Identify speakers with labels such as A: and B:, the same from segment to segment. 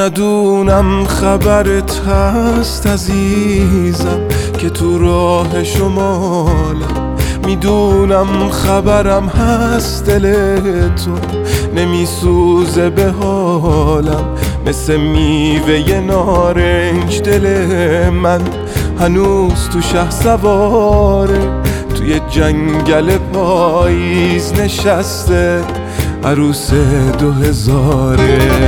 A: ندونم خبرت هست عزیزم که تو راه شمالم، میدونم خبرم هست دل تو نمیسوزه به حالم، مثل میوه نارنج دل من هنوز تو شهسواره، توی جنگل پاییز نشسته عروس 2000.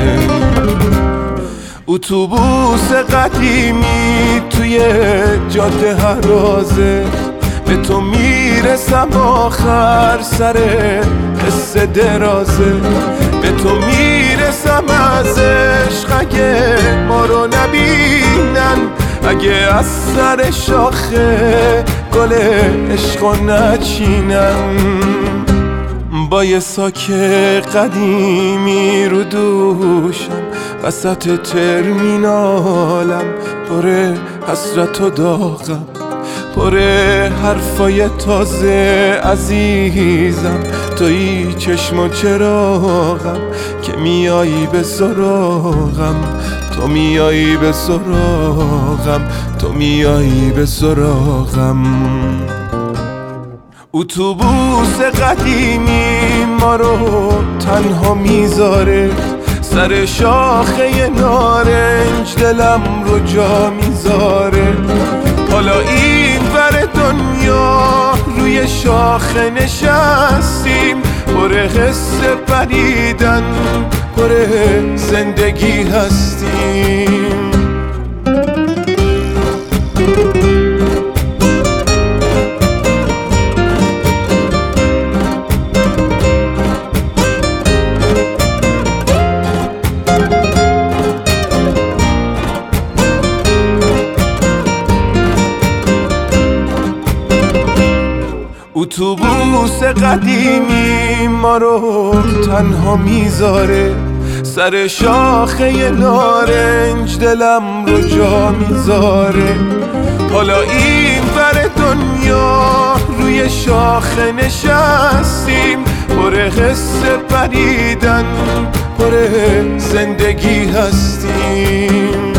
A: اتوبوس قدیمی توی جاده هرازه، به تو میرسم آخر سر قصه درازه، به تو میرسم از عشق اگه ما رو نبینن، اگه از سر شاخه گل عشقو نچینن. با یه ساک قدیمی رو دوشم وسط ترمینالم، پر حسرت و داغم، پر حرفای تازه عزیزم، توی چشم و چراغم که میایی به سراغم، تو میایی به سراغم، تو میایی به سراغم. اتوبوس قدیمی ما رو تنها میذاره، سر شاخه نارنج دلم رو جا میذاره، حالا این ور دنیا روی شاخه نشستیم، پر قصه پریدن، پر زندگی هستیم. اتوبوس قدیمی ما رو تنها میذاره، سر شاخه نارنج دلم رو جا میذاره، حالا این ور دنیا روی شاخه نشستیم، پر قصه پریدن، پر زندگی هستیم.